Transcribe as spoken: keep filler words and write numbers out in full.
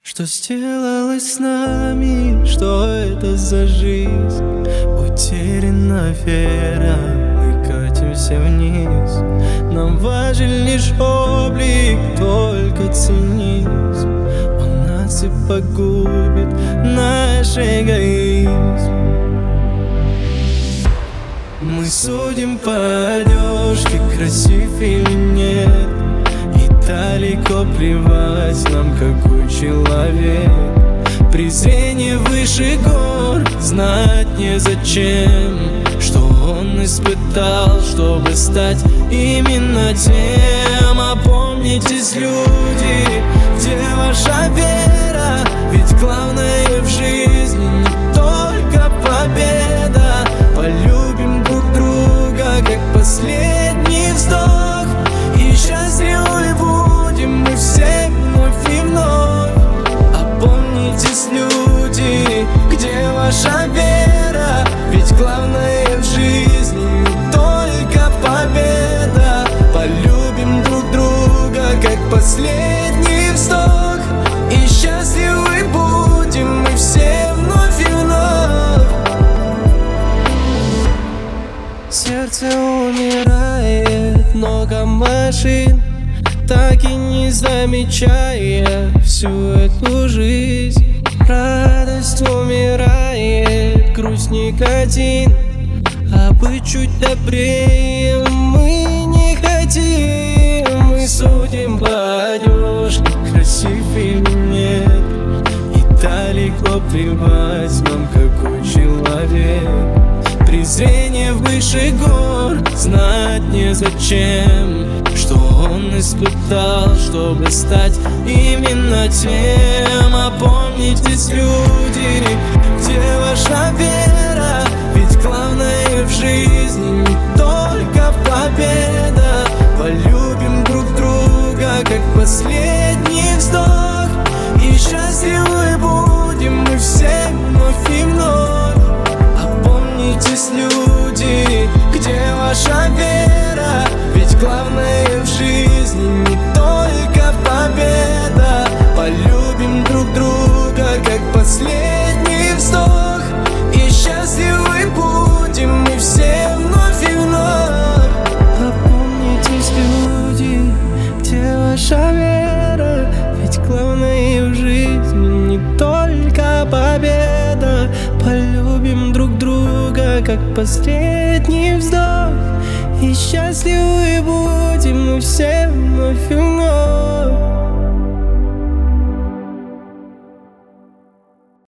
Что сделалось с нами, что это за жизнь? Утеряна вера, мы катимся вниз. Нам важен лишь облик, только цинизм. Он нас и погубит, наш эгоизм. Мы судим по одежке, красив или нет, и далеко плевать нам, какой человек. Презрение выше гор, знать незачем, что он испытал, чтобы стать именно тем. Опомнитесь, люди, где ваша вера? Ведь главное в жизни не только победа. Полюбим друг друга, как последний вздох, и счастливы будем мы все вновь и вновь. Опомнитесь, люди, где ваша вера? Ведь главное в жизни не только победа. Полюбим друг друга, как последний вздох, и счастливы будем мы все вновь и вновь. Сердце умирает, много машин, так и не замечая всю эту жизнь. Радость умирает, грусть никотин, а быть чуть добрее мы не хотим. Мы судим по одежке, красив или нет, и далеко плевать нам, какой человек. Презрение выше гор, знать незачем, что он испытал, чтобы стать именно тем. Опомнитесь, люди, где ваша вера? Ведь главное в жизни не только победа. Полюбим друг друга, как последний вздох, и счастливы будем мы все вновь и вновь. Опомнитесь, люди, где ваша вера? Ведь главное в жизни не только победа. Полюбим друг друга, как последний вздох, и счастливы будем мы все вновь и вновь. Опомнитесь, люди, где ваша вера? Ведь главное в жизни не только победа. Полюбим друг друга, как последний вздох, и счастливы будем мы все вновь и вновь.